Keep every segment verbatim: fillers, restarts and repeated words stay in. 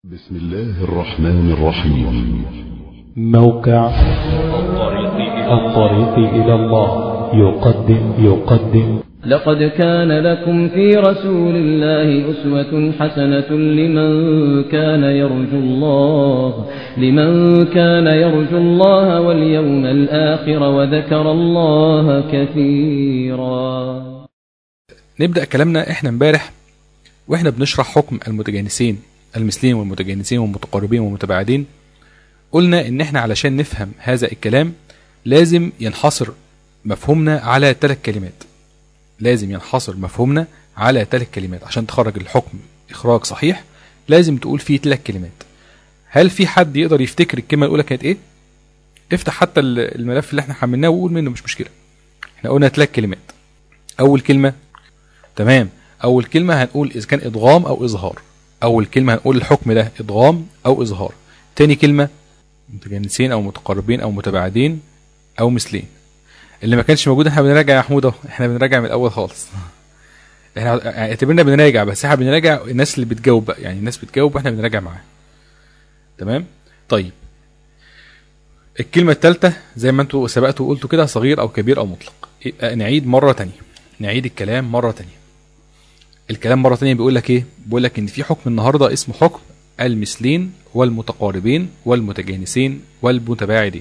بسم الله الرحمن الرحيم. موقع الطريق إلى الله يقدم يقدم لقد كان لكم في رسول الله أسوة حسنة لمن كان يرجو الله لمن كان يرجو الله واليوم الآخر وذكر الله كثيرا. نبدأ كلامنا احنا امبارح واحنا بنشرح حكم المتجانسين المثلين والمتجانسين والمتقاربين والمتباعدين. قلنا ان احنا علشان نفهم هذا الكلام لازم ينحصر مفهومنا على ثلاث كلمات. لازم ينحصر مفهومنا على ثلاث كلمات عشان تخرج الحكم اخراج صحيح. لازم تقول فيه ثلاث كلمات. هل في حد يقدر يفتكر الكلمه الاولى كانت ايه؟ افتح حتى الملف اللي احنا حملناه وقول منه، مش مشكله. احنا قلنا ثلاث كلمات. اول كلمه تمام اول كلمه هنقول اذا كان ادغام او اظهار. اول كلمه هنقول الحكم ده ادغام او اظهار. تاني كلمه متجانسين او متقاربين او متباعدين او مثلين. اللي ما كانش موجود احنا بنراجع يا محمود اهو، احنا بنراجع من الاول خالص. احنا اعتبرنا بنراجع، بس احنا بنراجع الناس اللي بتجاوب بقى، يعني الناس بتجاوب واحنا بنراجع معاها. تمام؟ طيب الكلمه الثالثه زي ما انتوا سبقتوا وقلتوا كده، صغير او كبير او مطلق. يبقى نعيد مره ثانيه نعيد الكلام مره ثانيه الكلام مرة تانية بيقول لك ايه؟ بيقول لك ان في حكم النهاردة اسمه حكم المثلين والمتقاربين والمتجانسين والمتباعدين.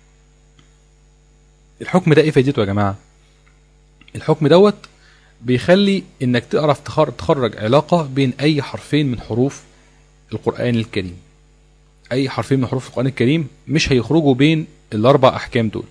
الحكم ده ايه فايدته يا جماعة؟ الحكم دوت بيخلي انك تعرف تخرج علاقة بين اي حرفين من حروف القرآن الكريم. اي حرفين من حروف القرآن الكريم مش هيخرجوا بين الاربع احكام دول.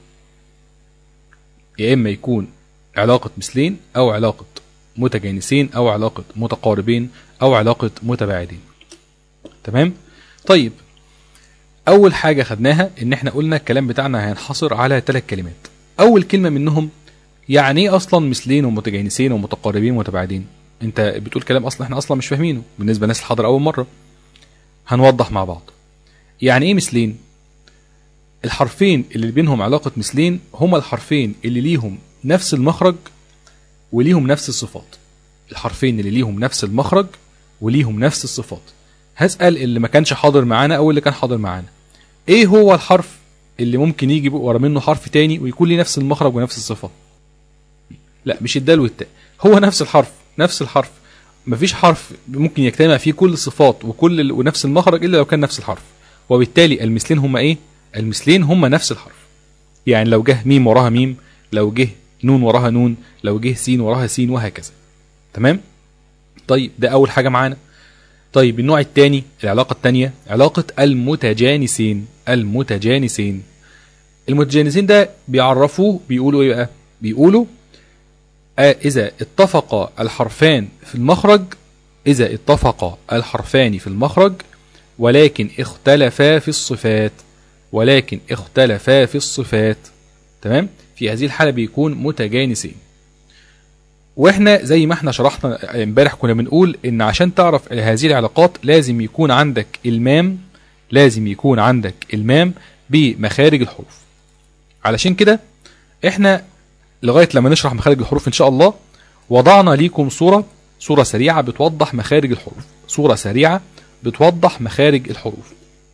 يا اما يكون علاقة مثلين او علاقة متجانسين او علاقة متقاربين او علاقة متباعدين. تمام؟ طيب اول حاجة خدناها ان احنا قلنا الكلام بتاعنا هينحصر على ثلاث كلمات. اول كلمة منهم يعني ايه اصلا مثلين ومتجانسين ومتقاربين ومتباعدين؟ انت بتقول كلام اصلا احنا اصلا مش فاهمينه بالنسبة للناس الحاضرة اول مرة. هنوضح مع بعض. يعني ايه مثلين؟ الحرفين اللي بينهم علاقة مثلين هما الحرفين اللي ليهم نفس المخرج وليهم نفس الصفات. الحرفين اللي ليهم نفس المخرج وليهم نفس الصفات. هسأل اللي ما كانش حاضر معانا او اللي كان حاضر معانا، ايه هو الحرف اللي ممكن يجي ورا منه حرف تاني ويكون ليه نفس المخرج ونفس الصفات؟ لا، مش الدال والتاء، هو نفس الحرف. نفس الحرف مفيش حرف ممكن يجتمع فيه كل الصفات وكل ونفس المخرج الا لو كان نفس الحرف. وبالتالي المثلين هم ايه؟ المثلين هم نفس الحرف. يعني لو جه ميم وراها ميم، لو جه نون وراها نون، لو جه سين وراها سين، وهكذا. تمام؟ طيب ده اول حاجة معانا. طيب النوع الثاني، العلاقة الثانية علاقة المتجانسين. المتجانسين المتجانسين ده بيعرفوه بيقولوا ايه بقى؟ بيقولوا آه اذا اتفق الحرفان في المخرج اذا اتفق الحرفان في المخرج ولكن اختلفا في الصفات ولكن اختلفا في الصفات. تمام؟ في هذه الحالة بيكون متجانسين. واحنا زي ما احنا شرحنا امبارح كنا بنقول ان عشان تعرف هذه العلاقات لازم يكون عندك المام لازم يكون عندك المام بمخارج الحروف. علشان كده احنا لغاية لما نشرح مخارج الحروف ان شاء الله وضعنا ليكم صورة صورة سريعة بتوضح مخارج الحروف. صورة سريعة بتوضح مخارج الحروف.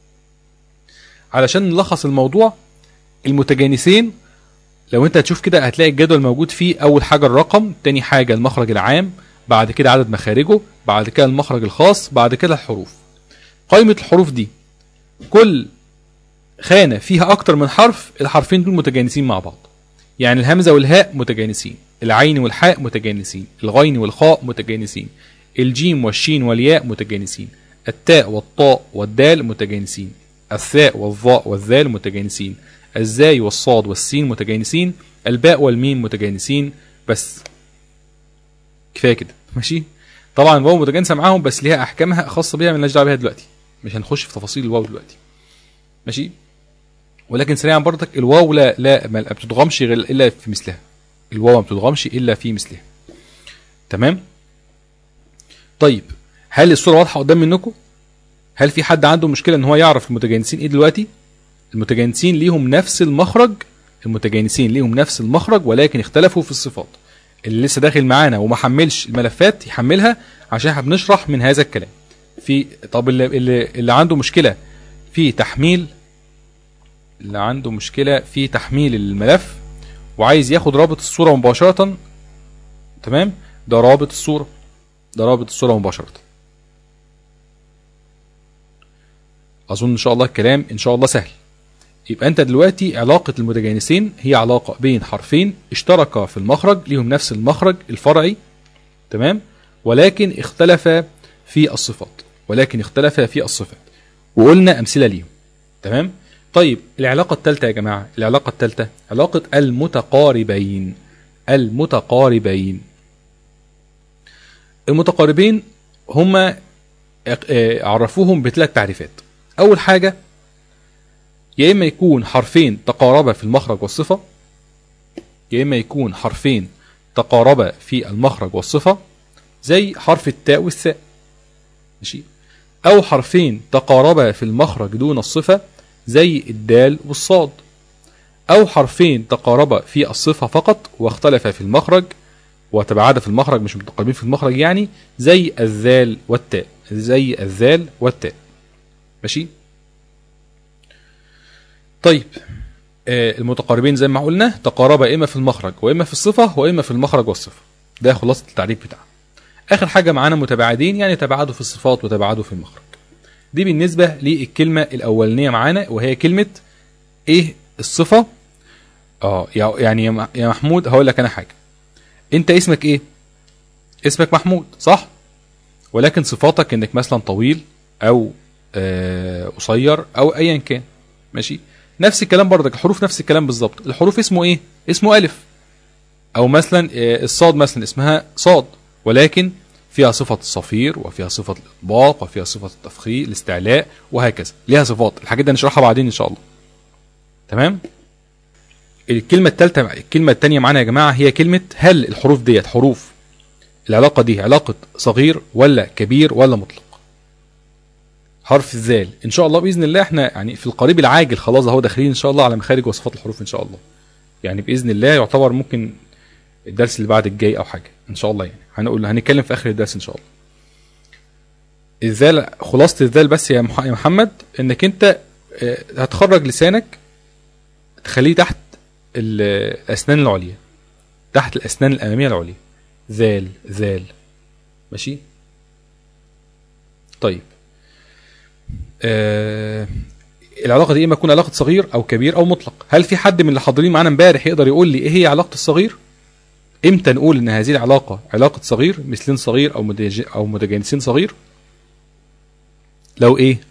علشان نلخص الموضوع، المتجانسين لو انت هتشوف كده هتلاقي الجدول موجود فيه اول حاجة الرقم، تاني حاجة المخرج العام، بعد كده عدد مخارجه، بعد كده المخرج الخاص، بعد كده الحروف. قائمة الحروف دي كل خانة فيها اكتر من حرف، الحرفين دول متجانسين مع بعض. يعني الهمزة والهاء متجانسين، العين والحاء متجانسين، الغين والخاء متجانسين، الجيم والشين والياء متجانسين، التاء والطاء والدال متجانسين، الثاء والظاء والذال متجانسين، الزاي والصاد والسين متجانسين، الباء والميم متجانسين. بس كفايه كده. ماشي؟ طبعا الواو متجانسه معاهم بس ليها احكامها خاصه بيها مالناش دعوه بيها دلوقتي، مش هنخش في تفاصيل الواو دلوقتي. ماشي؟ ولكن سريعا برضك الواو لا لا ما بتضغمش غير الا في مثلها. الواو ما بتضغمش الا في مثلها. تمام؟ طيب هل الصوره واضحه قدام منكم؟ هل في حد عنده مشكله ان هو يعرف المتجانسين ايه دلوقتي؟ المتجانسين ليهم نفس المخرج المتجانسين ليهم نفس المخرج ولكن اختلفوا في الصفات. اللي لسه داخل معانا وما حملش الملفات يحملها عشان احنا بنشرح من هذا الكلام. في طب اللي, اللي, اللي عنده مشكلة في تحميل اللي عنده مشكلة في تحميل الملف وعايز ياخد رابط الصورة مباشرة، تمام، ده رابط الصورة ده رابط الصورة مباشرة. اظن ان شاء الله الكلام ان شاء الله سهل. يبقى انت دلوقتي علاقة المتجانسين هي علاقة بين حرفين اشتركا في المخرج، ليهم نفس المخرج الفرعي، تمام، ولكن اختلف في الصفات ولكن اختلف في الصفات وقلنا امثلة ليهم، تمام. طيب العلاقة الثالثة يا جماعة، العلاقة الثالثة علاقة المتقاربين. المتقاربين المتقاربين هما عرفوهم بثلاث تعريفات. اول حاجة يا اما يكون حرفين تقاربا في المخرج والصفة، يا اما يكون حرفين تقاربا في المخرج والصفة زي حرف التاء والثاء، ماشي، او حرفين تقاربا في المخرج دون الصفة زي الدال والصاد، او حرفين تقاربا في الصفة فقط واختلفا في المخرج وتباعدا في المخرج مش متقاربين في المخرج يعني زي الذال والتاء زي الذال والتاء ماشي. طيب آه المتقاربين زي ما قلنا تقاربا اما في المخرج واما في الصفة واما في المخرج والصفة، ده خلاصة التعريف بتاعه. اخر حاجة معانا متباعدين، يعني تباعدوا في الصفات وتباعدوا في المخرج. دي بالنسبة للكلمة الاولانية معانا وهي كلمة ايه الصفة. اه يعني يا محمود هقول لك انا حاجة، انت اسمك ايه؟ اسمك محمود صح؟ ولكن صفاتك انك مثلا طويل او آه قصير او ايا كان، ماشي. نفس الكلام برضك الحروف نفس الكلام بالظبط. الحروف اسمه ايه؟ اسمه الف، او مثلا آه الصاد مثلا اسمها صاد ولكن فيها صفة الصفير وفيها صفة الاطباق وفيها صفة التفخيم الاستعلاء وهكذا، ليها صفات. الحاجات دي هنشرحها بعدين ان شاء الله، تمام. الكلمة الثالثة الكلمة الثانية معانا يا جماعة هي كلمة هل الحروف ديت حروف العلاقة دي علاقة صغير ولا كبير ولا مطلق. حرف الذال ان شاء الله باذن الله احنا يعني في القريب العاجل خلاص اهو داخلين ان شاء الله على مخارج وصفات الحروف ان شاء الله، يعني باذن الله يعتبر ممكن الدرس اللي بعد الجاي او حاجة ان شاء الله، يعني هنقول هنتكلم في اخر الدرس ان شاء الله. الذال خلاصة الذال بس يا محمد انك انت هتخرج لسانك تخليه تحت الاسنان العليا، تحت الاسنان الاماميه العليا، ذال ذال ماشي. طيب آه العلاقه دي اما تكون علاقه صغير او كبير او مطلق. هل في حد من اللي حاضرين معانا امبارح يقدر يقول لي ايه هي علاقه الصغير؟ امتى نقول ان هذه العلاقه علاقه صغير، مثلين صغير او او متجانسين صغير؟ لو ايه؟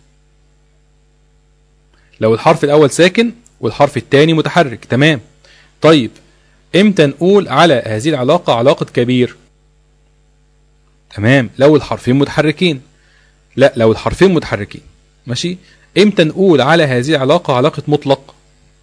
لو الحرف الاول ساكن والحرف الثاني متحرك، تمام. طيب امتى نقول على هذه العلاقة علاقة كبير؟ تمام، لو الحرفين متحركين. لا لو الحرفين متحركين ماشي. امتى نقول على هذه العلاقة علاقة مطلق؟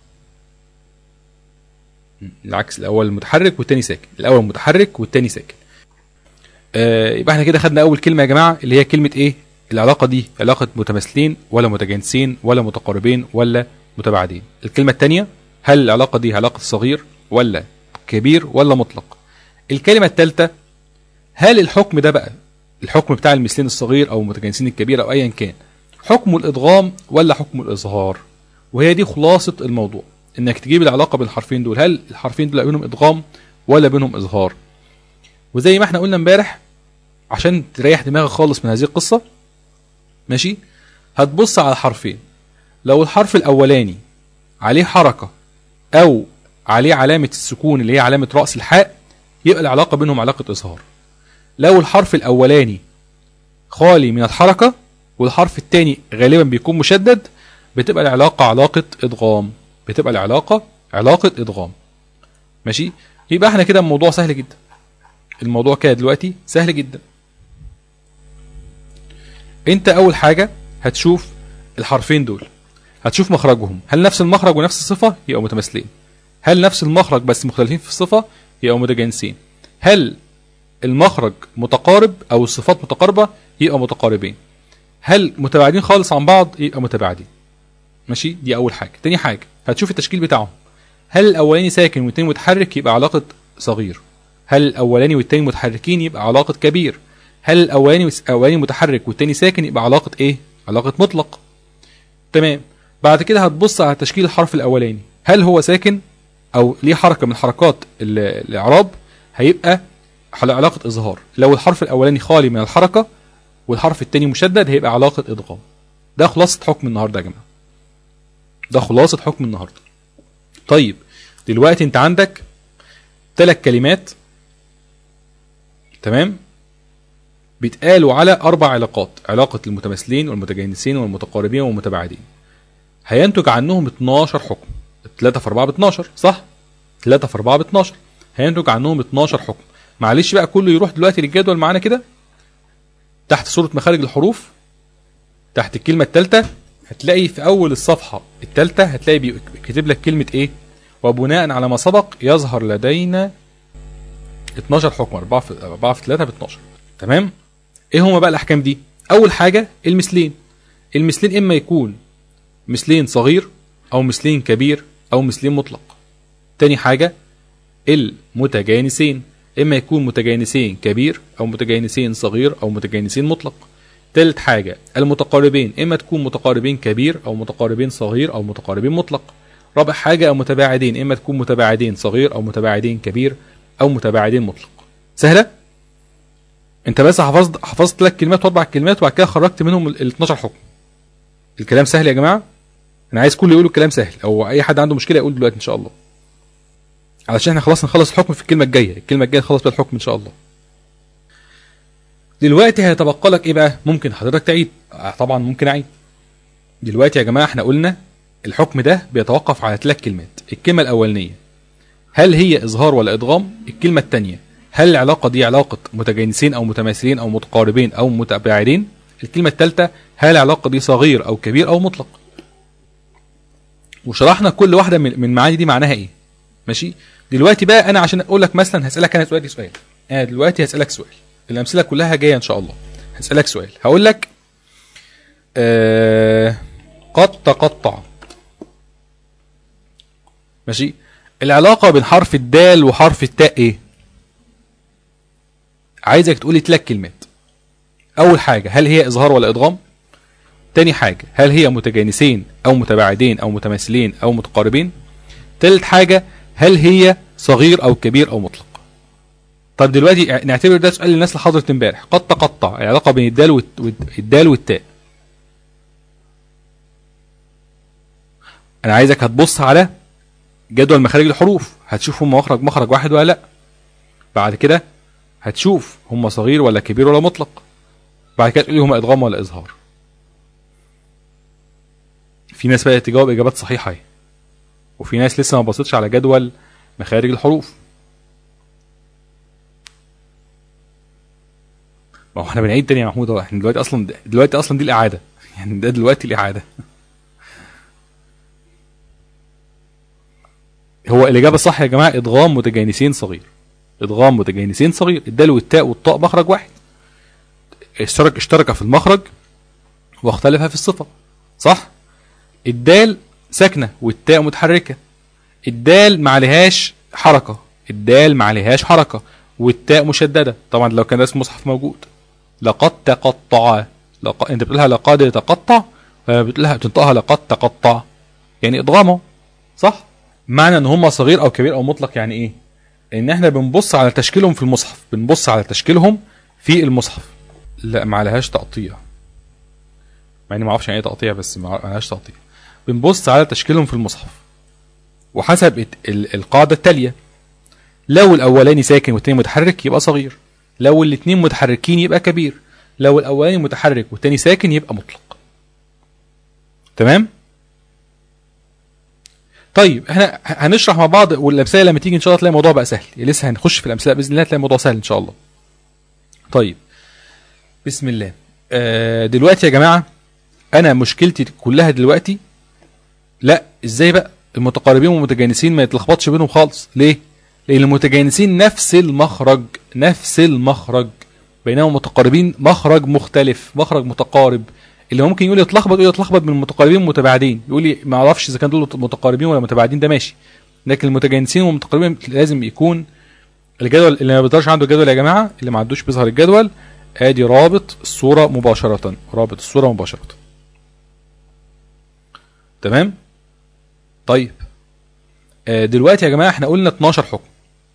العكس، الاول متحرك والثاني ساكن، الاول متحرك والثاني ساكن. آه يبقى احنا كده خدنا اول كلمة يا جماعة اللي هي كلمة ايه؟ العلاقة دي علاقة متماثلين ولا متجانسين ولا متقاربين ولا متباعدين. الكلمة الثانية هل العلاقة دي علاقة صغير ولا كبير ولا مطلق. الكلمة الثالثة هل الحكم ده بقى الحكم بتاع المثلين الصغير او المتجانسين الكبير او ايا كان حكم الادغام ولا حكم الاظهار. وهي دي خلاصة الموضوع، انك تجيب العلاقة بين الحرفين دول، هل الحرفين دول بينهم ادغام ولا بينهم اظهار. وزي ما احنا قلنا امبارح عشان تريح دماغك خالص من هذه القصة ماشي، هتبص على الحرفين، لو الحرف الاولاني عليه حركة او عليه علامة السكون اللي هي علامة رأس الحاء يبقى العلاقة بينهم علاقة إظهار. لو الحرف الأولاني خالي من الحركة والحرف الثاني غالبا بيكون مشدد بتبقى العلاقة علاقة إدغام، بتبقى العلاقة علاقة إدغام ماشي. يبقى احنا كده الموضوع سهل جدا، الموضوع كده دلوقتي سهل جدا. انت أول حاجة هتشوف الحرفين دول، هتشوف مخرجهم، هل نفس المخرج ونفس الصفة يبقوا متماثلين، هل نفس المخرج بس مختلفين في الصفة يبقوا متجانسين، هل المخرج متقارب او الصفات متقاربة يبقوا متقاربين، هل متباعدين خالص عن بعض يبقى متباعدين ماشي. دي اول حاجة. تاني حاجة هتشوف التشكيل بتاعهم، هل الاولاني ساكن والتاني متحرك يبقى علاقة صغير، هل الاولاني والتاني متحركين يبقى علاقة كبير، هل الاولاني الاولاني متحرك والتاني ساكن يبقى علاقه ايه؟ علاقه مطلق. تمام. بعد كده هتبص على تشكيل الحرف الاولاني، هل هو ساكن او ليه حركه من حركات الاعراب، هيبقى على علاقه اظهار. لو الحرف الاولاني خالي من الحركه والحرف الثاني مشدد هيبقى علاقه ادغام. ده خلاصه حكم النهارده يا جماعه، ده خلاصه حكم النهارده. طيب دلوقتي انت عندك ثلاث كلمات، تمام، بيتقالوا على اربع علاقات، علاقه المتماثلين والمتجانسين والمتقاربين والمتباعدين. هينتج عنهم اتناشر حكم. ثلاثة في أربعة ب اتناشر، صح؟ ثلاثة في أربعة ب اتناشر، هينتج عنهم اتناشر حكم. معلش بقى كله يروح دلوقتي للجدول معانا كده، تحت صورة مخارج الحروف، تحت الكلمة الثالثة هتلاقي في أول الصفحة الثالثة هتلاقي بيكتب لك كلمة إيه؟ وبناء على ما سبق يظهر لدينا اتناشر حكم، أربعة في أربعة في ثلاثة ب اتناشر. تمام؟ إيه هما بقى الأحكام دي؟ أول حاجة المثلين. المثلين إما يكون مثلين صغير أو مثلين كبير أو مثلين مطلق. تاني حاجة المتجانسين، إما يكون متجانسين كبير أو متجانسين صغير أو متجانسين مطلق. تالت حاجة المتقاربين، إما تكون متقاربين كبير أو متقاربين صغير أو متقاربين مطلق. رابع حاجة المتباعدين، إما تكون متباعدين صغير أو متباعدين كبير أو متباعدين مطلق. سهلة؟ أنت بس حفظت حفظت ثلاث كلمات وأربع كلمات وبعد كده خرجت منهم ال اتناشر حكم. الكلام سهل يا جماعة؟ أنا عايز كله يقول الكلام سهل، أو أي حد عنده مشكلة يقول دلوقتي إن شاء الله. علشان احنا خلاص نخلص الحكم في الكلمة الجاية، الكلمة الجاية نخلص بيها الحكم إن شاء الله. دلوقتي هيتبقى لك إيه بقى؟ ممكن حضرتك تعيد؟ طبعا ممكن أعيد. دلوقتي يا جماعة احنا قلنا الحكم ده بيتوقف على ثلاث كلمات. الكلمة الأولانية هل هي إظهار ولا إدغام؟ الكلمة الثانية هل العلاقة دي علاقة متجانسين أو متماثلين أو متقاربين أو متباعدين؟ الكلمة الثالثة هل العلاقة دي صغير أو كبير أو مطلق؟ وشرحنا كل واحدة من من المعاني دي معناها إيه. ماشي؟ دلوقتي بقى أنا عشان أقول لك مثلا هسألك أنا سؤال سؤال. أنا دلوقتي هسألك سؤال. الأمثلة كلها جاية إن شاء الله. هسألك سؤال. هقول لك آه قد تقطع. ماشي؟ العلاقة بين حرف الدال وحرف التاء إيه؟ عايزك تقولي ثلاث كلمات. أول حاجة هل هي إظهار ولا إدغام؟ تاني حاجة هل هي متجانسين أو متباعدين أو متماثلين أو متقاربين؟ تالت حاجة هل هي صغير أو كبير أو مطلق؟ طب دلوقتي نعتبر ده سؤال للناس اللي حضرت امبارح. قد تقطع العلاقة بين الدال والدال والتاء. أنا عايزك هتبص على جدول مخارج الحروف، هتشوف هم مخرج مخرج واحد ولا لأ. بعد كده هتشوف هم صغير ولا كبير ولا مطلق. بعد كده تقولي هم إدغام ولا إظهار. في ناس بدأت تجاوب إجابات صحيحة اهي، وفي ناس لسه ما بصتش على جدول مخارج الحروف. ما هو احنا بنعيد تاني يا محمود اهو. احنا دلوقتي اصلا دلوقتي اصلا دي الإعادة، يعني ده دلوقتي الإعادة. هو الإجابة الصح يا جماعة إدغام متجانسين صغير. إدغام متجانسين صغير. الدال والتاء والطاء مخرج واحد، اشترك اشترك في المخرج واختلف في الصفة، صح؟ الدال ساكنة والتاء متحركة. الدال ما عليهاش حركة، الدال ما عليهاش حركة، والتاء مشددة. طبعا لو كان اسم مصحف موجود. لقد تقطع. لق... انت بتقولها لقد تقطع، بتقولها بتنطقها لقد تقطع، يعني إدغامه، صح؟ معنى ان هم صغير او كبير او مطلق يعني ايه؟ ان احنا بنبص على تشكيلهم في المصحف، بنبص على تشكيلهم في المصحف. لا ما عليهاش تقطيع، مع اني ما اعرفش يعني ايه تقطيع، بس ما عليهاش تقطيع. بنبص على تشكيلهم في المصحف وحسب القاعده التاليه: لو الاولاني ساكن والثاني متحرك يبقى صغير، لو الاثنين متحركين يبقى كبير، لو الاولاني متحرك والثاني ساكن يبقى مطلق. تمام؟ طيب احنا هنشرح مع بعض، والامثله لما تيجي ان شاء الله تلاقي الموضوع بقى سهل. لسه هنخش في الامثله باذن الله، تلاقي الموضوع سهل ان شاء الله. طيب بسم الله. آه دلوقتي يا جماعه انا مشكلتي كلها دلوقتي، لا ازاي بقى المتقاربين والمتجانسين ما يتلخبطش بينهم خالص. ليه؟ لان المتجانسين نفس المخرج، نفس المخرج، بينما المتقاربين مخرج مختلف، مخرج متقارب. اللي ممكن يقول يتلخبط يقول يتلخبط من المتقاربين والمتباعدين، يقول لي ما اعرفش اذا كان دول متقاربين ولا متباعدين، ده ماشي. لكن المتجانسين والمتقاربين لازم يكون الجدول اللي ما بيظهرش عنده الجدول يا جماعه، اللي ما عندوش بيظهر الجدول، ادي رابط الصورة مباشرة، رابط الصورة مباشرة. تمام. طيب آه دلوقتي يا جماعة احنا قلنا اتناشر حكم،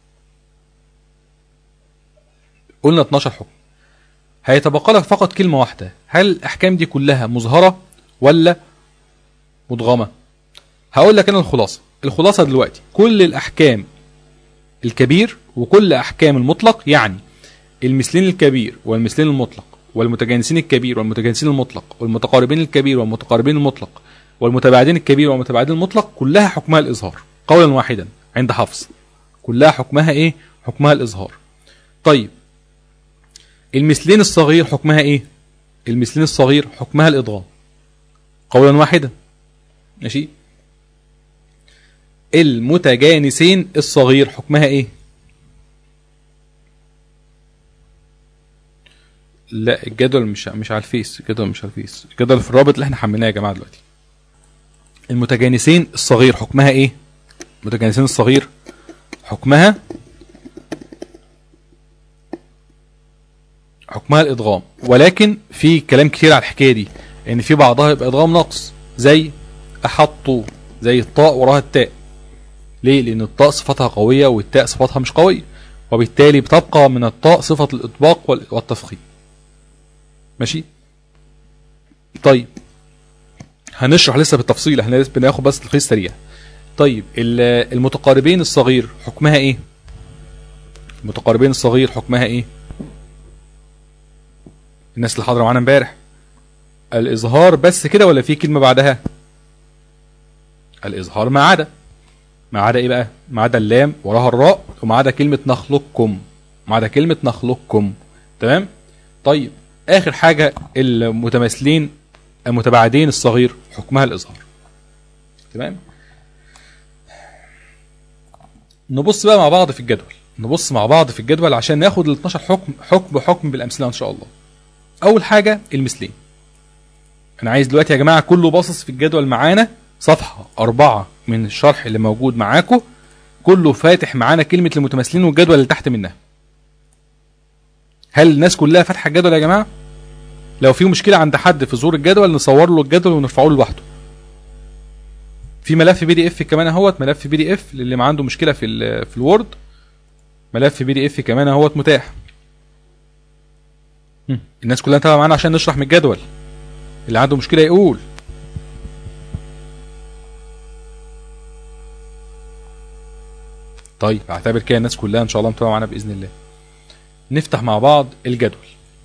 قلنا اتناشر حكم. هيتبقى لك فقط كلمة واحدة، هل الأحكام دي كلها مظهرة ولا مدغمة؟ هقول لك أنا الخلاصة. الخلاصة دلوقتي كل الأحكام الكبير وكل أحكام المطلق، يعني المثلين الكبير والمثلين المطلق والمتجانسين الكبير والمتجانسين المطلق والمتقاربين الكبير والمتقاربين المطلق والمتباعدين الكبير والمتباعدين المطلق، كلها حكمها الإظهار قولا واحدا عند حفص، كلها حكمها إيه؟ حكمها الإظهار. طيب المثلين الصغير حكمها ايه؟ المثلين الصغير حكمها الادغام قولا واحدا. ماشي. المتجانسين الصغير حكمها ايه؟ لا الجدول مش مش على الفيس، الجدول مش على الفيس، الجدول في الرابط اللي احنا حملناه يا جماعه دلوقتي. المتجانسين الصغير حكمها ايه؟ المتجانسين الصغير حكمها حكمها الادغام، ولكن في كلام كتير على الحكايه دي، ان في بعضها يبقى ادغام نقص، زي احطوا، زي الطاء وراها التاء. ليه؟ لان الطاء صفتها قويه والتاء صفتها مش قويه، وبالتالي بتبقى من الطاء صفه الاطباق والتفخيم. ماشي. طيب هنشرح لسه بالتفصيل، احنا لسه بناخد بس تلخيص سريع. طيب المتقاربين الصغير حكمها ايه؟ المتقاربين الصغير حكمها ايه؟ الناس اللي حاضره معانا امبارح، الإظهار بس كده ولا في كلمة بعدها؟ الإظهار ما عدا، ما عدا إيه بقى؟ ما عدا اللام وراها الراء، وما عدا كلمة نخلقكم، ما عدا كلمة نخلقكم. تمام؟ طيب آخر حاجة المتماثلين المتباعدين الصغير حكمها الإظهار. تمام؟ نبص بقى مع بعض في الجدول، نبص مع بعض في الجدول عشان ناخد ال اتناشر حكم حكم بحكم بالأمثلة إن شاء الله. أول حاجة المثلين. أنا عايز دلوقتي يا جماعة كله باصص في الجدول معانا، صفحة أربعة من الشرح اللي موجود معاكم، كله فاتح معانا كلمة المتماثلين والجدول اللي تحت منها. هل الناس كلها فاتحة الجدول يا جماعة؟ لو في مشكلة عند حد في ظهور الجدول نصور له الجدول ونرفعه له لوحده. في ملف بي دي اف كمان اهوت، ملف بي دي اف للي ما عنده مشكلة في ال في الوورد، ملف بي دي اف كمان اهوت متاح. الناس كلها تابعة معانا عشان نشرح من الجدول، اللي عنده مشكلة يقول. طيب اعتبر كده الناس كلها ان شاء الله متابعة معانا بإذن الله. نفتح مع بعض الجدول.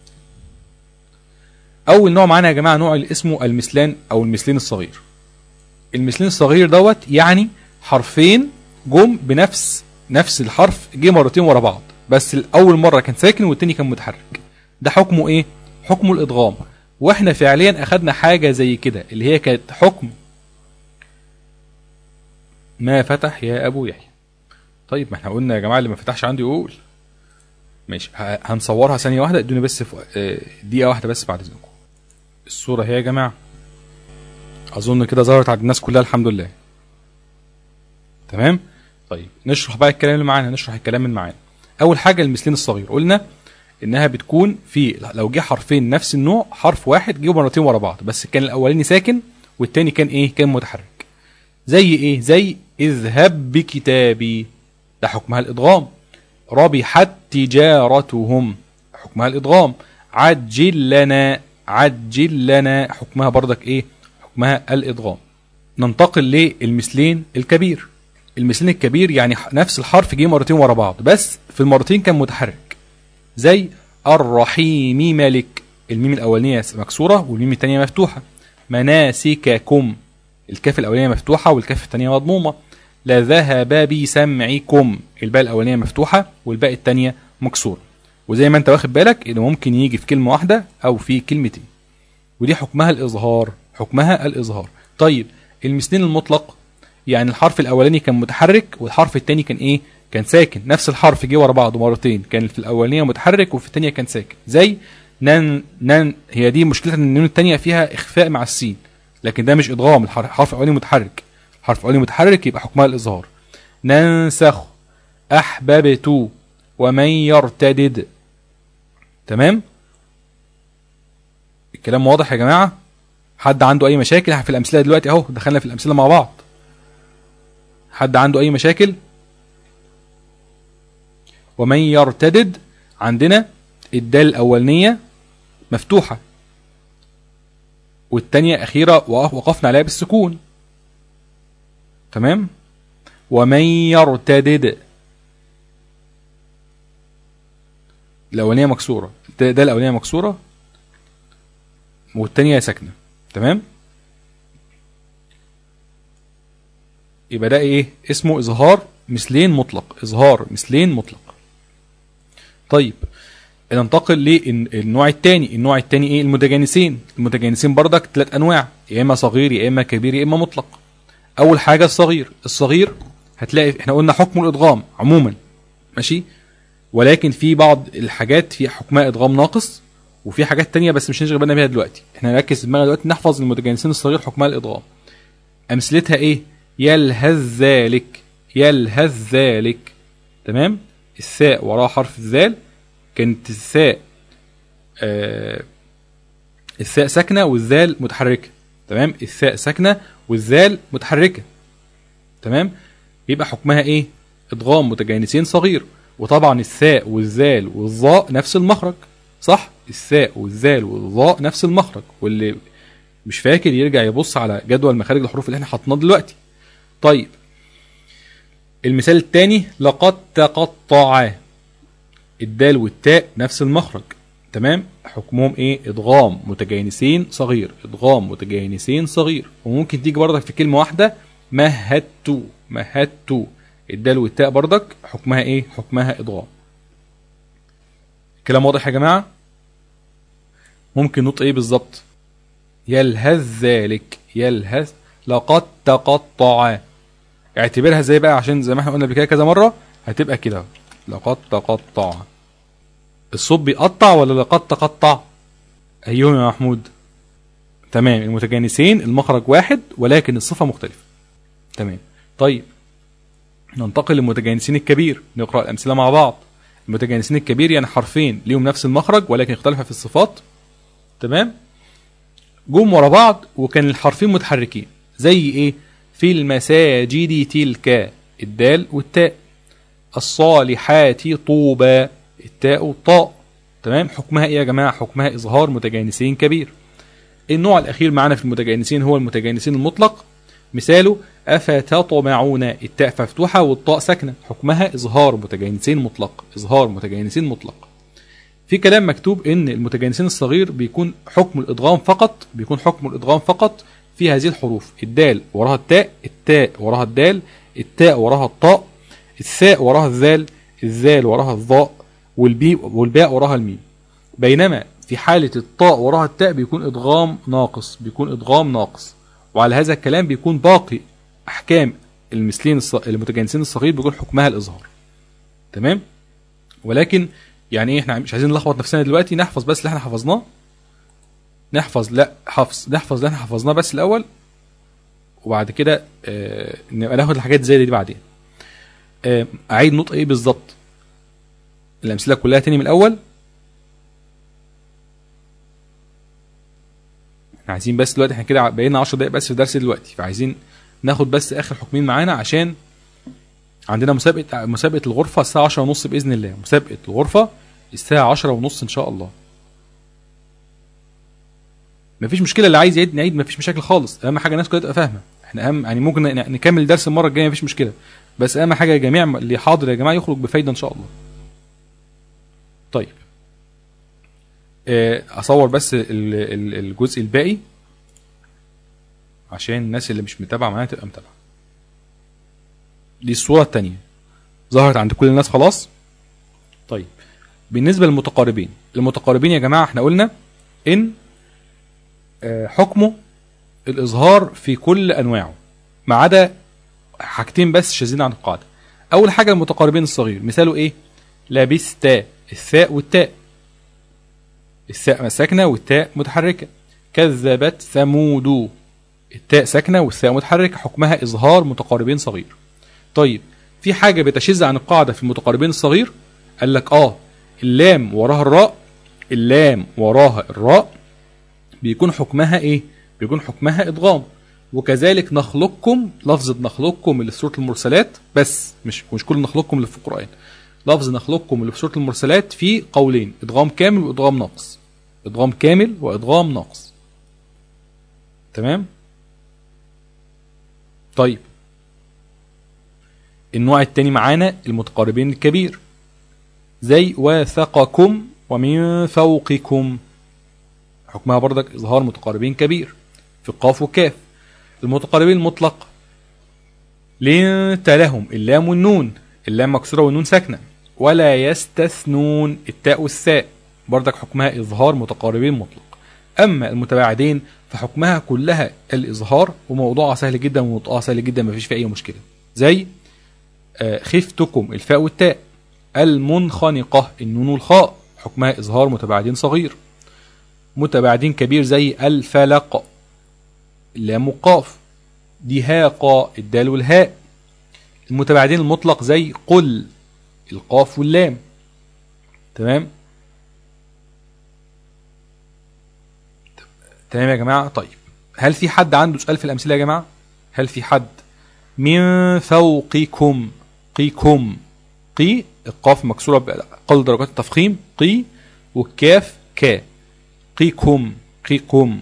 اول نوع معانا يا جماعة نوع اللي اسمه المثلان او المثلين الصغير. المثلين الصغير دوت يعني حرفين جم بنفس نفس الحرف جه مرتين ورا بعض، بس الاول مرة كان ساكن والتاني كان متحرك. ده حكمه ايه؟ حكمه الادغام. واحنا فعليا اخدنا حاجة زي كده اللي هي كانت حكم ما فتح يا ابو يحيى. طيب ما احنا قلنا يا جماعة اللي ما فتحش عندي يقول. ماشي هنصورها ثانية واحدة، ادوني بس دقيقة واحدة بس بعد اذنكم. الصورة هي يا جماعة اظن كده ظهرت على الناس كلها الحمد لله. تمام. طيب نشرح بقى الكلام اللي معانا، نشرح الكلام اللي معانا. اول حاجة المثلين الصغير، قلنا انها بتكون في لو جه حرفين نفس النوع، حرف واحد جه مرتين ورا بعض بس كان الاولاني ساكن والتاني كان ايه؟ كان متحرك. زي ايه؟ زي اذهب بكتابي، ده حكمها الادغام. ربحت تجارتهم، حكمها الادغام. عجل لنا، عجل لنا، حكمها بردك ايه؟ حكمها الادغام. ننتقل للمثلين الكبير. المثلين الكبير يعني نفس الحرف جه مرتين ورا بعض بس في المرتين كان متحرك. زي الرحيم ملك، الميم الاولانيه مكسوره والميم الثانيه مفتوحه. مناسككم، الكاف الاولانيه مفتوحه والكاف الثانيه مضمومه. لذهب بسمعكم، الباء الاولانيه مفتوحه والباء الثانيه مكسوره. وزي ما انت واخد بالك انه ممكن يجي في كلمه واحده او في كلمتين، ودي حكمها الاظهار، حكمها الاظهار. طيب المثلين المطلق يعني الحرف الاولاني كان متحرك والحرف الثاني كان ايه؟ كان ساكن. نفس الحرف جه ورا بعضه مرتين، كان في الاولانيه متحرك وفي الثانيه كان ساكن. زي نن نن، هي دي مشكلتها ان النون الثانيه فيها اخفاء مع السين، لكن ده مش ادغام، الحرف الاولاني متحرك، الحرف الاولاني متحرك يبقى حكمها الاظهار. ننسخ، احببت، ومن يرتدد. تمام. الكلام واضح يا جماعة؟ حد عنده اي مشاكل في الامثلة دلوقتي؟ اهو دخلنا في الامثلة مع بعض. حد عنده اي مشاكل؟ ومن يرتدد، عندنا الدال الاولانية مفتوحة والتانية اخيرة وقفنا عليها بالسكون. تمام. ومن يرتدد الاولانية مكسورة، الدال الاولانية مكسورة والتانية ساكنة. تمام. يبقى ده ايه؟ اسمه اظهار مثلين مطلق. اظهار مثلين مطلق. طيب ننتقل للنوع الثاني. النوع الثاني ايه؟ المتجانسين. المتجانسين بردك ثلاث انواع، يا اما صغير يا اما كبير يا اما مطلق. اول حاجه الصغير. الصغير هتلاقي احنا قلنا حكم الادغام عموما، ماشي، ولكن في بعض الحاجات في حكمها ادغام ناقص، وفي حاجات تانية بس مش هنشغل بالنا بيها دلوقتي. احنا نركز دماغنا دلوقتي نحفظ المتجانسين الصغير حكمها الادغام. امثلتها ايه؟ يلهث ذلك، يلهث ذلك. تمام. الثاء وراها حرف الذال، كانت الثاء آه الثاء ساكنه والذال متحركه. تمام. الثاء ساكنه والذال متحركه. تمام. يبقى حكمها ايه؟ ادغام متجانسين صغير. وطبعا الثاء والذال والظاء نفس المخرج، صح؟ الثاء والذال والظاء نفس المخرج، واللي مش فاكر يرجع يبص على جدول مخارج الحروف اللي احنا حاطناه دلوقتي. طيب المثال الثاني لقد تقطع، الدال والتاء نفس المخرج. تمام. حكمهم ايه؟ ادغام متجانسين صغير، ادغام متجانسين صغير. وممكن تيجي برضك في كلمه واحده مهدت، مهدت، الدال والتاء برضك حكمها ايه؟ حكمها ادغام. كلام واضح يا جماعه؟ ممكن نطق ايه بالظبط؟ يلهث ذلك، يلهث. لقد تقطع، اعتبرها ازاي بقى؟ عشان زي ما احنا قلنا قبل كده كذا مره هتبقى كده، لقد تقطع. الصوت بيقطع ولا لقد تقطع؟ ايهم يا محمود؟ تمام. المتجانسين المخرج واحد ولكن الصفه مختلفه. تمام. طيب ننتقل للمتجانسين الكبير، نقرا الامثله مع بعض. المتجانسين الكبير يعني حرفين ليهم نفس المخرج ولكن اختلفا في الصفات. تمام. جم ورا بعض وكان الحرفين متحركين. زي ايه؟ في المساجد تلك، الدال والتاء. الصالحات طوبى، التاء والطاء. تمام. حكمها ايه يا جماعه؟ حكمها اظهار متجانسين كبير. النوع الاخير معانا في المتجانسين هو المتجانسين المطلق. مثاله افتطمعون، التاء مفتوحه والطاء ساكنه، حكمها اظهار متجانسين مطلق، اظهار متجانسين مطلق. في كلام مكتوب ان المتجانسين الصغير بيكون حكم الادغام فقط، بيكون حكم الادغام فقط في هذه الحروف: الدال وراها التاء، التاء وراها الدال، التاء وراها الطاء، الثاء وراها الذال، الذال وراها الظاء، والبي والباء وراها الميم. بينما في حالة الطاء وراها التاء بيكون ادغام ناقص، بيكون ادغام ناقص. وعلى هذا الكلام بيكون باقي احكام المثلين المتجانسين الصغير بيكون حكمها الاظهار. تمام. ولكن يعني ايه؟ احنا مش عايزين نلخبط نفسنا دلوقتي، نحفظ بس اللي احنا حفظناه. نحفظ لا حفظ نحفظ اللي احنا حفظناه بس الاول، وبعد كده آه نبقى ناخد الحاجات زي دي بعدين. آه اعيد نطق ايه بالظبط؟ الامثله كلها تاني من الاول. احنا عايزين بس دلوقتي، احنا كده بقينا عشر دقايق بس في الدرس دلوقتي، فعايزين ناخد بس اخر حكمين معانا عشان عندنا مسابقه مسابقه الغرفه الساعه عشرة ونص باذن الله. مسابقه الغرفه الساعه عشرة ونص ان شاء الله. مفيش مشكله، اللي عايز يعيد نعيد، مفيش مشاكل خالص. اهم حاجه الناس كلها تبقى فاهمه. احنا اهم يعني ممكن نكمل الدرس المره الجايه، مفيش مشكله، بس اهم حاجه يا جميع اللي حاضر يا جماعه يخرج بفايده ان شاء الله. طيب اصور بس الجزء الباقي عشان الناس اللي مش متابعه معايا تبقى متابعه. دي الصوره الثانيه ظهرت عند كل الناس خلاص. طيب بالنسبه للمتقاربين، المتقاربين يا جماعه احنا قلنا ان حكمه الاظهار في كل انواعه ما عدا حاجتين بس شاذين عن القاعده. اول حاجه المتقاربين الصغير، مثاله ايه؟ لبست، الثاء والتاء، الثاء ساكنه والتاء متحركه. كذبت ثمود، التاء ساكنه والثاء متحركه، حكمها اظهار متقاربين صغير. طيب في حاجه بتشذ عن القاعده في المتقاربين الصغير، قال لك اه اللام وراها الراء، اللام وراها الراء بيكون حكمها ايه؟ بيكون حكمها ادغام. وكذلك نخلقكم، لفظ نخلقكم اللي في سورة المرسلات بس، مش مش كل نخلقكم اللي في القرآن، لفظ نخلقكم اللي في سورة المرسلات في قولين، ادغام كامل وادغام ناقص. ادغام كامل وادغام ناقص. تمام؟ طيب النوع التاني معانا المتقاربين الكبير، زي واثقكم ومن فوقكم، حكمها بردك إظهار متقاربين كبير في القاف والكاف. المتقاربين المطلق لنت لهم، اللام والنون، اللام مكسورة والنون ساكنة. ولا يستثنون، التاء والثاء، بردك حكمها إظهار متقاربين مطلق. أما المتباعدين فحكمها كلها الإظهار، وموضوعها سهل جدا ونطقها سهل جدا، مفيش فيه أي مشكلة. زي خفتكم، الفاء والتاء. المنخنقة، النون والخاء، حكمها إظهار متباعدين صغير. متباعدين كبير زي الفلق، اللام والقاف. دهاق، الدال والهاء. المتباعدين المطلق زي قل، القاف واللام. تمام تمام يا جماعة. طيب هل في حد عنده سؤال في الأمثلة يا جماعة؟ هل في حد؟ من فوقكم، قيكم، قي، القاف مكسورة بأقل درجات التفخيم، قي، والكاف كا، قيكم، قيكم.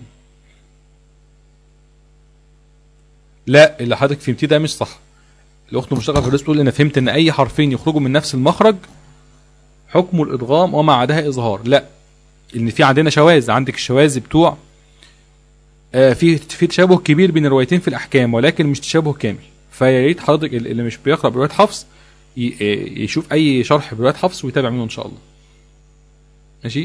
لا، اللي حضرتك فهمتيه ده مش صح. الأخت المشتقة في الرزق بتقول أنا فهمت إن أي حرفين يخرجوا من نفس المخرج حكم الإدغام وما عداها إظهار. لا، إن في عندنا شواذ، عندك الشواذ بتوع آه في في تشابه كبير بين الروايتين في الأحكام، ولكن مش تشابه كامل. فيا ريت حضرتك اللي مش بيقرأ برواية حفص يشوف أي شرح برواية حفص ويتابع منه إن شاء الله. ماشي؟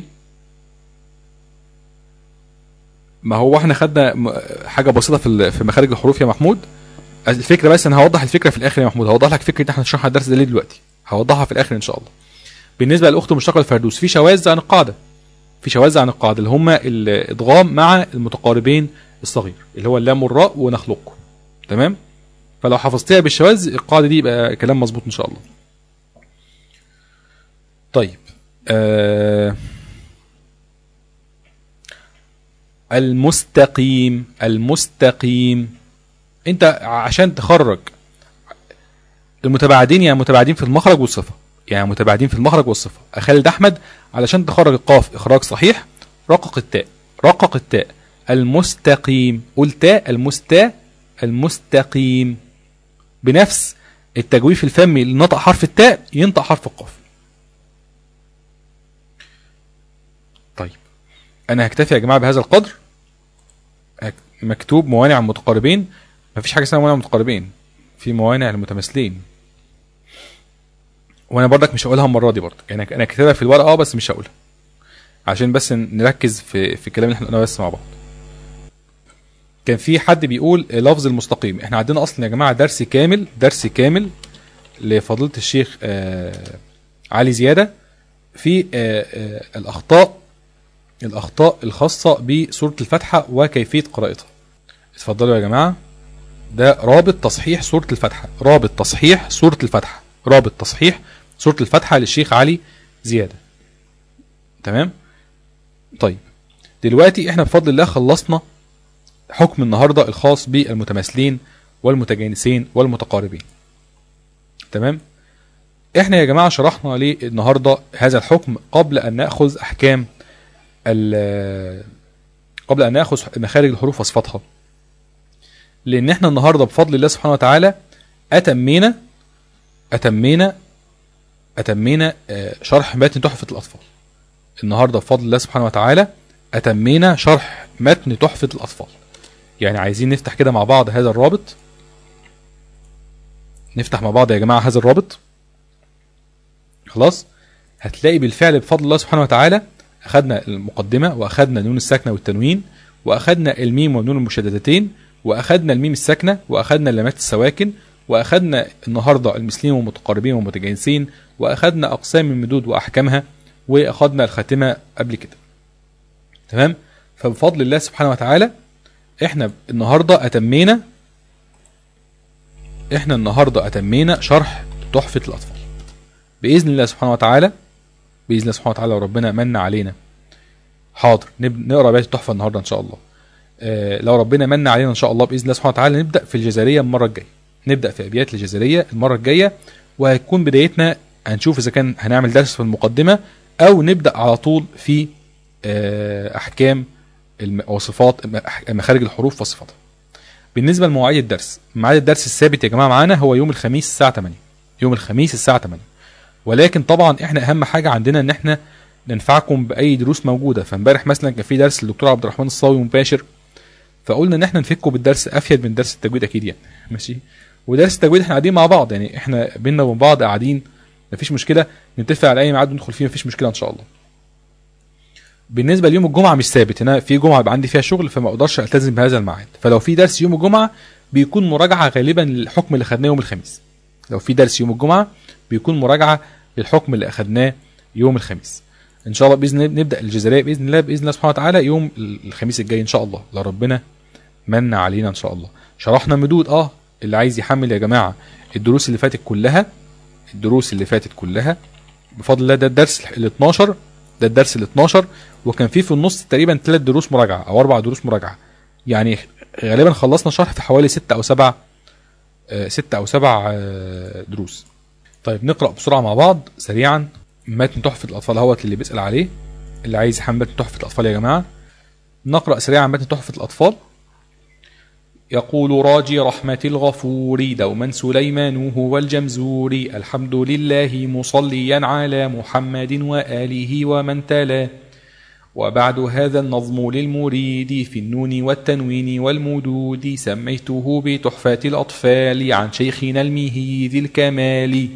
ما هو احنا خدنا حاجة بسيطة في في مخارج الحروف يا محمود. الفكرة بس أنا هوضح الفكرة في الآخر يا محمود، هوضح لك فكرة احنا هنشرحها الدرس ده ليه دلوقتي، هوضحها في الآخر إن شاء الله. بالنسبة للأخت المشتقة الفردوس، في شواذ عن القاعدة، في شواذ عن القاعدة اللي هما الإدغام مع المتقاربين الصغير، اللي هو اللام والراء ونخلقكم. تمام؟ فلو حفظتها بالشواذ القاعدة دي يبقى كلام مظبوط إن شاء الله. طيب آه المستقيم، المستقيم، انت عشان تخرج المتباعدين، يعني متباعدين في المخرج والصفة، يعني متباعدين في المخرج والصفة. خالد أحمد علشان تخرج القاف إخراج صحيح رقق التاء، رقق التاء. المستقيم، قول تاء، المستا، المستقيم، بنفس التجويف الفمي اللي نطق حرف التاء ينطق حرف القاف. طيب أنا هكتفي يا جماعة بهذا القدر. مكتوب موانع المتقاربين، مفيش حاجة اسمها موانع المتقاربين، في موانع المتماثلين، وانا برضك مش هقولها المره دي برضك، يعني انا كاتبها في الورقه اه بس مش هقولها عشان بس نركز في في الكلام اللي احنا قلناه بس مع بعض. كان في حد بيقول لفظ المستقيم، احنا عندنا اصلا يا جماعه درس كامل، درس كامل لفضيله الشيخ آه علي زياده في آه آه الاخطاء الاخطاء الخاصه بسوره الفاتحه وكيفيه قراءتها. اتفضلوا يا جماعه، ده رابط تصحيح سوره الفاتحه، رابط تصحيح سوره الفاتحه، رابط تصحيح سورة الفاتحة للشيخ علي زيادة. تمام؟ طيب دلوقتي احنا بفضل الله خلصنا حكم النهاردة الخاص بالمتماثلين والمتجانسين والمتقاربين. تمام؟ احنا يا جماعة شرحنا ليه النهاردة هذا الحكم قبل ان نأخذ احكام قبل ان نأخذ مخارج الحروف وصفاتها، لان احنا النهاردة بفضل الله سبحانه وتعالى اتمينا أتمينا أتمينا شرح متن تحفة الأطفال. النهاردة بفضل الله سبحانه وتعالى أتمينا شرح متن تحفة الأطفال. يعني عايزين نفتح كده مع بعض هذا الرابط، نفتح مع بعض يا جماعة هذا الرابط. خلاص هتلاقي بالفعل بفضل الله سبحانه وتعالى أخذنا المقدمة، وأخذنا النون الساكنة والتنوين، وأخذنا الميم والنون المشددتين، وأخذنا الميم الساكنة، وأخذنا اللامات السواكن، وأخذنا النهاردة المثلين والمتقاربين والمتجانسين، وأخذنا أقسام المدود وأحكامها، وأخذنا الخاتمة قبل كده. تمام؟ فبفضل الله سبحانه وتعالى احنا النهاردة أتمينا احنا النهاردة أتمينا شرح تحفة الأطفال بإذن الله سبحانه وتعالى. بإذن الله سبحانه وتعالى وربنا من علينا حاضر، نقرا بقى التحفه النهارده ان شاء الله. آه لو ربنا من علينا ان شاء الله باذن الله سبحانه وتعالى نبدا في الجزريه المره الجايه، نبدا في ابيات الجزريه المره الجايه، وهتكون بدايتنا هنشوف اذا كان هنعمل درس في المقدمه او نبدا على طول في آه احكام وصفات مخارج الحروف وصفاتها. بالنسبه لمواعيد الدرس، ميعاد الدرس الثابت يا جماعه معانا هو يوم الخميس الساعه ثمانية، يوم الخميس الساعه ثمانية. ولكن طبعا احنا اهم حاجه عندنا ان احنا ننفعكم باي دروس موجوده. فامبارح مثلا كان في درس للدكتور عبد الرحمن الصاوي مباشر، فقلنا ان احنا نفكه بالدرس افيد من درس التجويد اكيد يعني، ماشي. ودرس التجويد احنا قاعدين مع بعض يعني، احنا بينا وبين بعض قاعدين، مفيش مشكله، نتفق على اي ميعاد وندخل فيه، مفيش مشكله ان شاء الله. بالنسبه ليوم الجمعه مش ثابت، انا في جمعه يبقى عندي فيها شغل فما اقدرش التزم بهذا الميعاد، فلو في درس يوم الجمعه بيكون مراجعه غالبا للحكم اللي خدناه يوم الخميس. لو في درس يوم الجمعه بيكون مراجعه للحكم اللي اخدناه يوم الخميس. ان شاء الله باذن الله نبدا الجزريه باذن الله باذن الله سبحانه وتعالى يوم الخميس الجاي ان شاء الله، لو ربنا من علينا ان شاء الله. شرحنا مدود، اه اللي عايز يحمل يا جماعه الدروس اللي فاتت كلها، الدروس اللي فاتت كلها بفضل الله، ده الدرس ال اتناشر، ده الدرس ال اتناشر، وكان فيه في النص تقريبا ثلاث دروس مراجعه او اربع دروس مراجعه، يعني غالبا خلصنا شرح في حوالي ستة او سبع آه ستة او سبع آه دروس. طيب نقرا بسرعه مع بعض سريعا متن تحفه الاطفال اهوت اللي بيسال عليه، اللي عايز يحمل متن تحفه الاطفال يا جماعه. نقرا سريعا متن تحفه الاطفال. يقول راجي رحمة الغفور دوما سليمان هو الجمزور، الحمد لله مصليا على محمد وآله ومن تلا. وبعد هذا النظم للمريد في النون والتنوين والمدود، سميته بتحفة الأطفال عن شيخنا المهي ذي الكمال.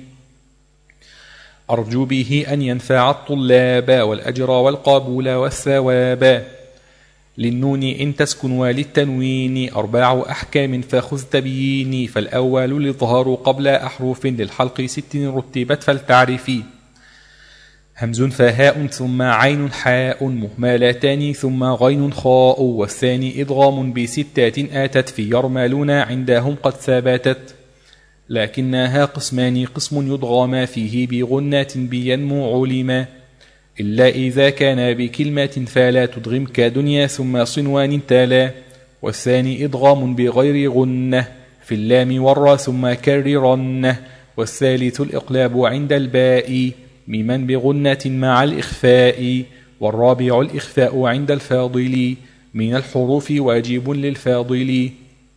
أرجو به أن ينفع الطلاب والأجر والقبول والثواب. للنون إن تسكن وللتنوين أربع أحكام فخذ تبييني، فالأول الإظهار قبل أحرف للحلق ست رتبت فلتعرفي. همز فهاء ثم عين حاء مهملتان ثم غين خاء، والثاني إدغام بستات آتت في يرملون عندهم قد ثبتت. لكنها قسمان، قسم يدغم فيه بغنات بينمو علما، إلا إذا كان بكلمة فلا تدغم كدنيا ثم صنوان تالا. والثاني إدغام بغير غنة في اللام والراء ثم كررنه. والثالث الإقلاب عند الباء ميما بغنة مع الإخفاء. والرابع الإخفاء عند الفاضل من الحروف واجب للفاضل.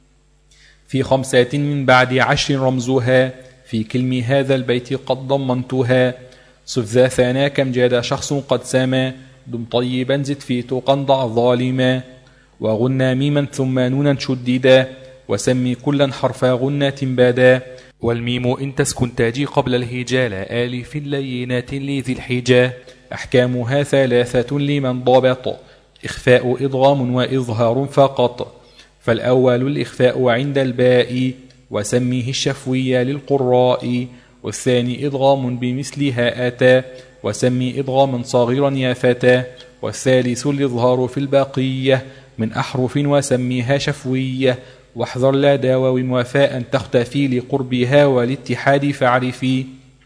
في خمسة من بعد عشر رمزها في كلم هذا البيت قد ضمنتها. صف ذا ثنا كم جاد شخص قد سما، دم طيبا زد في تقى ضع ظالما. وغنى ميما ثم نونا شددا، وسمي كلا حرف غنة بادا. والميم إن تسكن تاجي قبل الهجال آلف لينات لذي الحجا. أحكامها ثلاثة لمن ضبط، إخفاء إضغام وإظهار فقط. فالأول الإخفاء عند الباء، وسميه الشفوي للقراء. والثاني إضغام بمثلها أتى، وسمي إضغاما صغيرا يا فتى. والثالث الإظهار في البقية من أحرف، وسميها شفوية. واحذر لا داواو وفاء تختفي لقربها والاتحاد فاعرفي.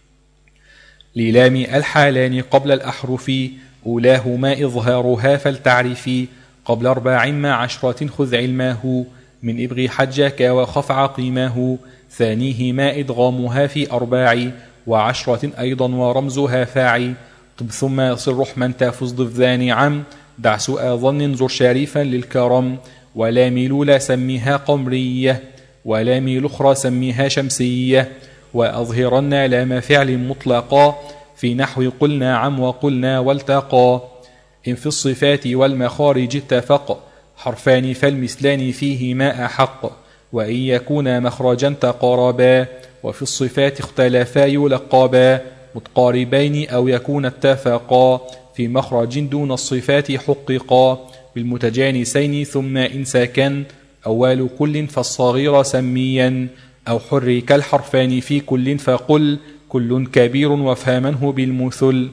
للام الحالان قبل الأحرف، أولاهما إظهارها فلتعرفي. قبل أرباع مع عشرة خذ علمه، من إبغي حجك وخف عقيمه. ثانيهما إدغامها في أرباع، وعشرة أيضا ورمزها فاعي. طب ثم صر رحما تفز ضف ذا نعم، دع سوء ظن زر شريفا للكرم. ولا ميلولا سميها قمرية، ولا ميل أخرى سميها شمسية. وأظهرن لام فعل مطلقا في نحو قلنا عم وقلنا والتقى. إن في الصفات والمخارج اتفق، حرفان فالمثلان فيهما أحق. وإن يكون مخرجا تقاربا، وفي الصفات اختلفا يلقبا. متقاربين أو يكون اتفقا، في مخرج دون الصفات حققا. بالمتجانسين ثم إن سكن، أول كل فالصغير سميا. أو حرك الحرفان في كل فقل، كل كبير وافهمنه بالمثل.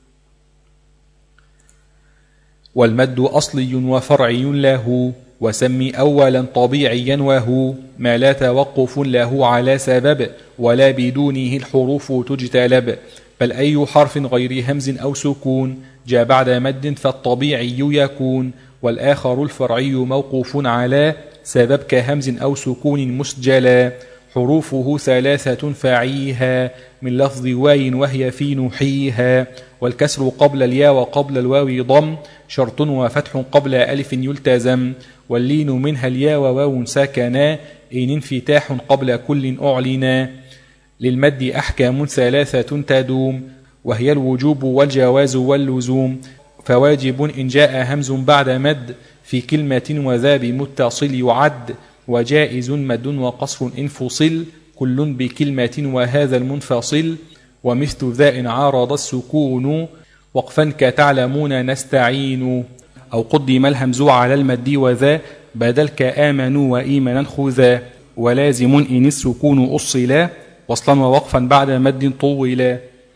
والمد أصلي وفرعي له، وسمي أولا طبيعيا وهو ما لا توقف له على سبب، ولا بدونه الحروف تجتلب. بل أي حرف غير همز أو سكون جاء بعد مد فالطبيعي يكون، والآخر الفرعي موقوف على سبب كهمز أو سكون مسجلا. حروفه ثلاثة فاعيها من لفظ واي وهي في نحيها، والكسر قبل الياء وقبل الواو ضم شرط، وفتح قبل ألف يلتزم، واللين منها الياء وواو ساكنا إن انفتاح قبل كل أعلنا. للمد أحكام ثلاثة تدوم، وهي الوجوب والجواز واللزوم، فواجب إن جاء همز بعد مد في كلمة وذا بمتصل يعد، وجائز مد وقصر إن فصل كل بكلمة وهذا المنفصل، ومثل ذا إن عارض السكون وقفا كتعلمون نستعين، أو قدم الهمز على المد وذا بدل كآمنوا وإيمانا خذا، ولازم إن السكون أصلا وصلا ووقفا بعد مد طولا.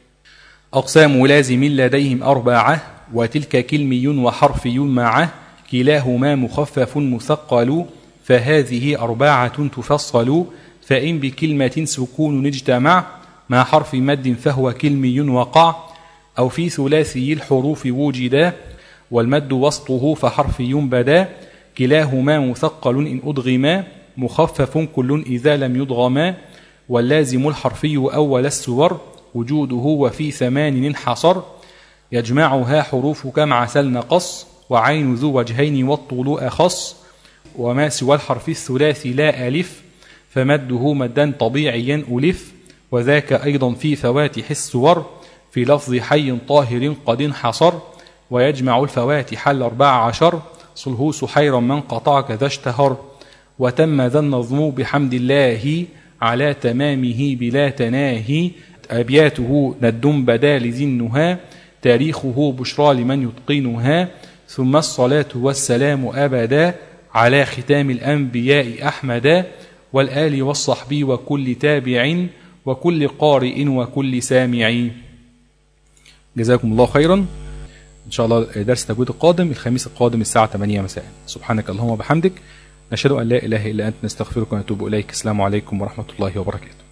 أقسام لازم لديهم أربعة، وتلك كلمي وحرفي معه كلاهما مخفف مثقل، فهذه أربعة تفصل. فإن بكلمة سكون اجتمع مع حرف مد فهو كلمي وقع، أو في ثلاثي الحروف وجدا والمد وسطه فحرفي بدا، كلاهما مثقل إن أدغما مخفف كل إذا لم يدغما، واللازم الحرفي أول السور وجوده وفي ثمان انحصر، يجمعها حروف كمع سل نقص وعين ذو وجهين والطول أخص، وما سوى الحرف الثلاثي لا ألف فمده مدا طبيعيا ألف، وذاك أيضا في فواتح السور في لفظ حي طاهر قد انحصر، ويجمع الفواتح الأربع عشر صله سحيرا من قطع كذا اشتهر، وتم ذا النظم بحمد الله على تمامه بلا تناهي، أبياته ند بدا لذي النهى تاريخه بشرى لمن يتقنها، ثم الصلاة والسلام أبدا على ختام الأنبياء أحمدا، والآل والصحب وكل تابع وكل قارئ وكل سامع. جزاكم الله خيرا. إن شاء الله درس التجويد القادم الخميس القادم الساعة ثمانية مساء. سبحانك اللهم وبحمدك نشهد أن لا إله إلا أنت نستغفرك ونتوب إليك. السلام عليكم ورحمة الله وبركاته.